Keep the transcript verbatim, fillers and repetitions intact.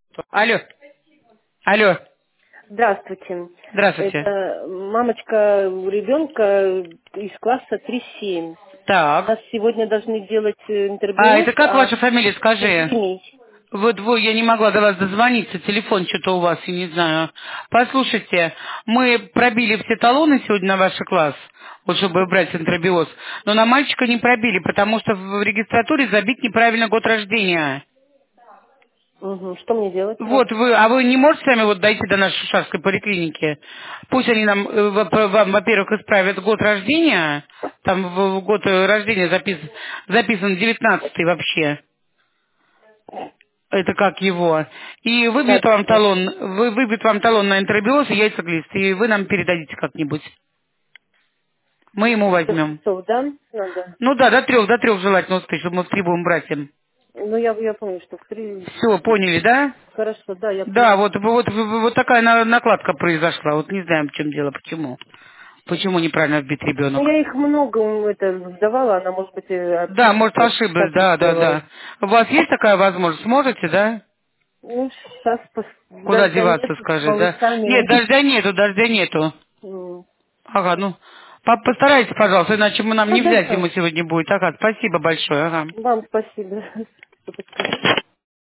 Алло, алло, Здравствуйте. здравствуйте. Это мамочка ребенка из класса три семь. У Так, нас сегодня должны делать э, а интербиоз, это как а ваша фамилия, скажи? Еремей. Вот вы, я не могла до вас дозвониться, телефон что-то у вас, я не знаю. Послушайте, мы пробили все талоны сегодня на ваш класс, вот чтобы брать интербиоз, но на мальчика не пробили, потому что в регистратуре забит неправильно год рождения. Мгм. Что мне делать? Вот вы, а вы не можете сами вот дойти до нашей шушарской поликлиники? Пусть они нам, э, во- вам, во-первых, исправят год рождения, там в, в год э, рождения записан, записан девятнадцатый вообще, это как его, и выбьют Так, вам э, талон, вы, выбьют вам талон на энтеробиоз и яйцеглист, и вы нам передадите как-нибудь. Мы ему до возьмем. часов, да? Надо. Ну да, до трех, до трех желательно успеть, чтобы мы в три будем брать им. Ну, я, я помню, что в три... Все, поняли, да? Хорошо, да, я Да, поняла. вот, вот, вот, вот такая на- накладка произошла. Вот не знаем, в чем дело, почему. Почему неправильно вбит Ну, ребенок. я их много м, это сдавала, она, может быть, э, Да, ошиблась, может, ошиблась, так и да, да, сделала. да. У вас есть такая возможность? Сможете, да? Ну, сейчас Куда дождя деваться, нет с скажи, да? Нет, малышами. дождя нету, дождя нету. М. Ага, ну, по- постарайтесь, пожалуйста, иначе мы нам не взять ему Хорошо. сегодня будет. Ага, спасибо большое, ага. Вам спасибо, что подсказали.